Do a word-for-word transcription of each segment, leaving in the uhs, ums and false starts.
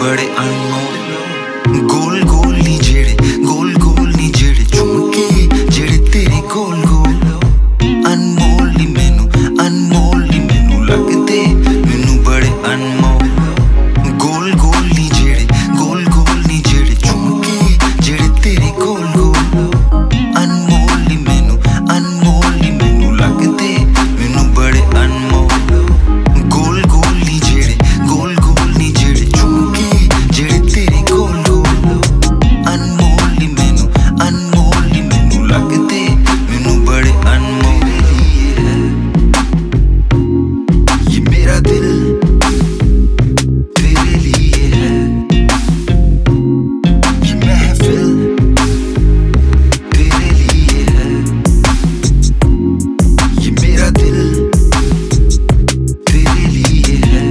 बड़े अनमोल गोल गोल नी जेड़े गोल गोल नी जेड़े झुमके जेड़े तेरे गोल गोल अनमोल नी मैनू अनमोल नी मैनू लगदे मैनू बड़े अनमोल गोल गोल नी जेड़े गोल गोल नी जेड़े झुमके जेड़े तेरे गोल गोल अनमोल नी मैनू अनमोल नी मैनू लगदे मैनू बड़े अनमोल गोल गोल नी जेड़े गोल गोल नी जेड़े झुमके जेड़े तेरे गोल गोल अनमोल नी मैनू अनमोल नी मैनू लगदे मैनू बड़े अनमोल ये मेरा दिल तेरे लिए है ये महफिल तेरे लिए है ये मेरा दिल तेरे लिए है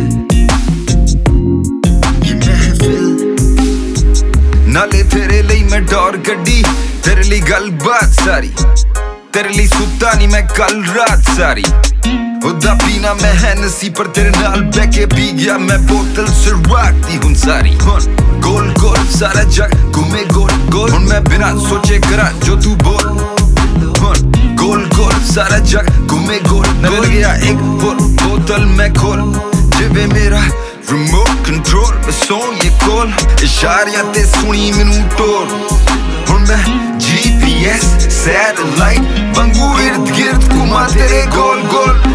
ये महफिल नाले तेरे लिए मैं डोर गड्डी तेरे लिए गलबात सारी तेरे लिए सुता नहीं मैं कल रात सारी उदा पीना मैं हैनसी पर तेरे नाल बैके पी गया मैं बोतल से राखती हूं सारी हुन गोल गोल सारा जग घूमे गोल गोल हुन मैं बिना सोचे करा जो तू बोल हुन गोल गोल सारा जग घूमे गोल मिल गया एक बोल बोतल मैं खोल जिवे मेरा रिमोट कंट्रोल मैं सोन ये कॉल इशारियां ते सुनी मैनू टोल हुन मैं जी पी एस सैटेलाइट वांगू इर्द गिर्द घुमा तेरे गोल गोल